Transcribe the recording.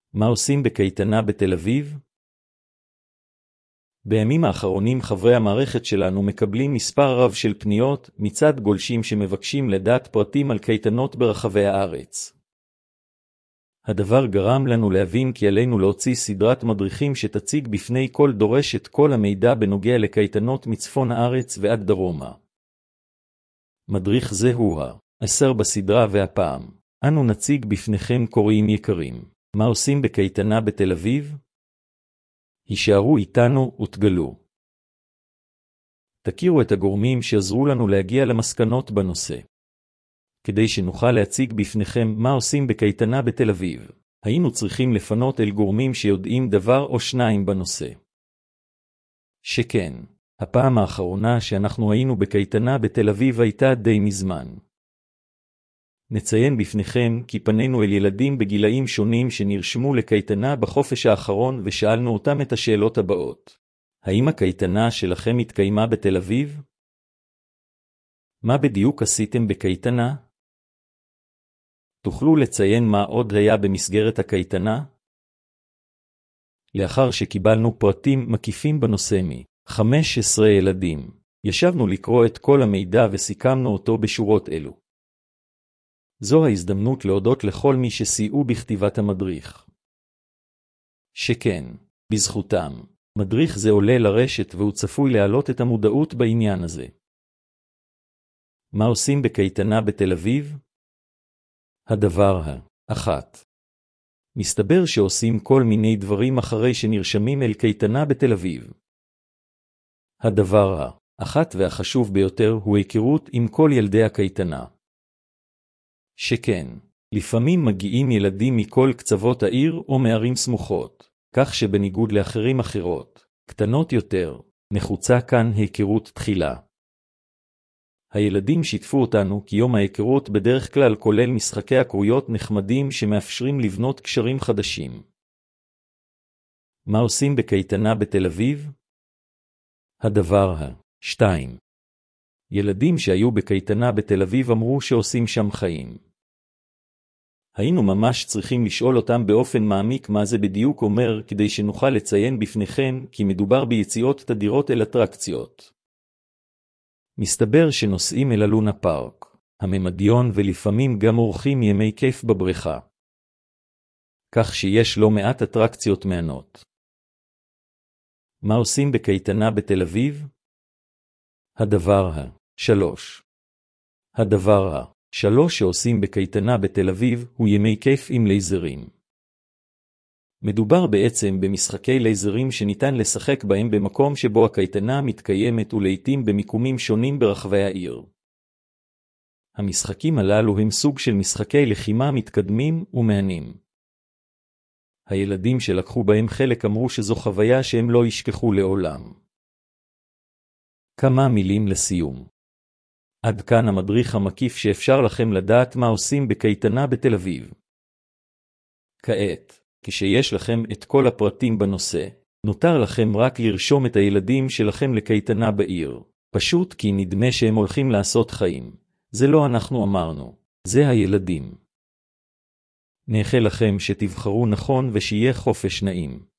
מה עושים בקייטנה בתל אביב? בימים האחרונים חברי המערכת שלנו מקבלים מספר רב של פניות מצד גולשים שמבקשים לדעת פרטים על קייטנות ברחבי הארץ. הדבר גרם לנו להבין כי עלינו להוציא סדרת מדריכים שתציג בפני כל דורש את כל המידע בנוגע לקייטנות מצפון הארץ ועד דרומה. מדריך זה הוא ה-10 בסדרה, והפעם אנו נציג בפניכם קוראים יקרים. מה עושים בקייטנה בתל אביב? הישארו איתנו ותגלו. תכירו את הגורמים שעזרו לנו להגיע למסקנות בנושא. כדי שנוכל להציג בפניכם מה עושים בקייטנה בתל אביב, היינו צריכים לפנות אל גורמים שיודעים דבר או שניים בנושא. שכן, הפעם האחרונה שאנחנו היינו בקייטנה בתל אביב הייתה די מזמן. נציין בפניכם כי פנינו אל ילדים בגילאים שונים שנרשמו לקייטנה בחופש האחרון ושאלנו אותם את השאלות הבאות. האם הקייטנה שלכם התקיימה בתל אביב? מה בדיוק עשיתם בקייטנה? תוכלו לציין מה עוד היה במסגרת הקייטנה? לאחר שקיבלנו פרטים מקיפים בנושא מ-15 ילדים, ישבנו לקרוא את כל המידע וסיכמנו אותו בשורות אלו. זו ההזדמנות להודות לכל מי שסייעו בכתיבת המדריך. שכן, בזכותם, מדריך זה עולה לרשת והוא צפוי להעלות את המודעות בעניין הזה. מה עושים בקייטנה בתל אביב? הדבר האחת. מסתבר שעושים כל מיני דברים אחרי שנרשמים אל קייטנה בתל אביב. הדבר האחת והחשוב ביותר הוא היכרות עם כל ילדי הקייטנה. שכן, לפעמים מגיעים ילדים מכל קצוות העיר או מערים סמוכות, כך שבניגוד לאחרים אחרות, קטנות יותר, נחוצה כאן היכרות תחילה. הילדים שיתפו אותנו כי יום ההיכרות בדרך כלל כולל משחקי הקרויות נחמדים שמאפשרים לבנות קשרים חדשים. מה עושים בקייטנה בתל אביב? הדבר השתיים. ילדים שהיו בקייטנה בתל אביב אמרו שעושים שם חיים. היינו ממש צריכים לשאול אותם באופן מעמיק מה זה בדיוק אומר כדי שנוכל לציין בפניכם כי מדובר ביציאות תדירות אל אטרקציות. מסתבר שנוסעים אל הלונה פארק, הממדיון ולפעמים גם עורכים ימי כיף בבריכה. כך שיש לא מעט אטרקציות מענות. מה עושים בקייטנה בתל אביב? הדבר השלוש. הדבר השלוש שעושים בקייטנה בתל אביב הוא ימי כיף עם לייזרים. מדובר בעצם במשחקי לייזרים שניתן לשחק בהם במקום שבו הקייטנה מתקיימת ולעיתים במיקומים שונים ברחבי העיר. המשחקים הללו הם סוג של משחקי לחימה מתקדמים ומעניינים. הילדים שלקחו בהם חלק אמרו שזו חוויה שהם לא ישכחו לעולם. כמה מילים לסיום. עד כאן המדריך המקיף שאפשר לכם לדעת מה עושים בקייטנה בתל אביב. כעת, כשיש לכם את כל הפרטים בנושא, נותר לכם רק לרשום את הילדים שלכם לקייטנה בעיר. פשוט כי נדמה שהם הולכים לעשות חיים. זה לא אנחנו אמרנו, זה הילדים. נאחל לכם שתבחרו נכון ושיהיה חופש נעים.